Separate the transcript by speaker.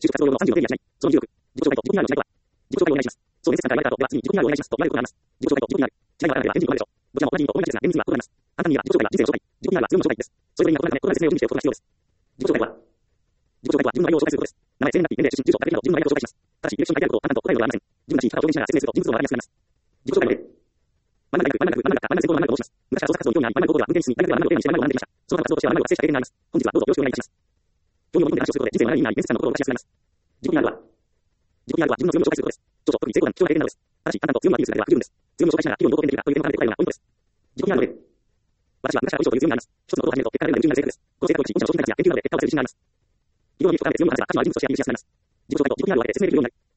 Speaker 1: 就職活動用の30の定義はしない。その自己紹介と自己 PR の違いとは、自己紹介をお願いします。そう面接官から言われた後、では次に自己 PR をお願いしますと言われることがあります。自己紹介と自己 PR。違いが分からなければ返事に来ないでしょう。どちらも同じ意味と同じですが、厳密には異なります。簡単に言えば、自己紹介は人生の紹介、自己 PR は自分の紹介です。それぞれには異なるため、異なる説明を準備しておくことが必要です。自己紹介とは、自己紹介とは自分の内容を紹介することです。名前、生年月日、年齢、出身、住所、学歴など自分の内容を紹介します。ただし、履歴書に書いてあることを簡単と答えるのではありません。自分たちに肩を表現しながら説明すると人物像がわかりやすくなります。自己紹介の例。真ん中大学、真ん中大学、真ん中専攻の真ん中と申します。昔は創作活動に興味あり、真ん中高校では運転室に大学では真ん中をテーマにして真ん中を学んでいました。その他活動としては真ん中を学生しか経験があります。本日はどうぞよろしくお願いいたします。興味を持って話をすることで人生を学びになり、面接官の心を動かしやすくなります。自己 PR は、自己 PR は自分の強みを紹介することです。長所、特に成功談、貴重な経験などです。ただし、簡単と強みをアピールするだけでは不十分です。強みを紹介しながら、企業にどう貢献できるかという点を考えて答えるのがポイントです。自己 PR の例。私は昔から文章という強みがあります。一つのことを始めると、結果が出るので夢中になる性格です。この性格を生かし、御社の商品開発や研究などで結果を出せる自信があります。企業によく関わる強みを話せば、価値のある人としてアピールしやすくなります。自己紹介と自己 PR を分けて説明できるようになり、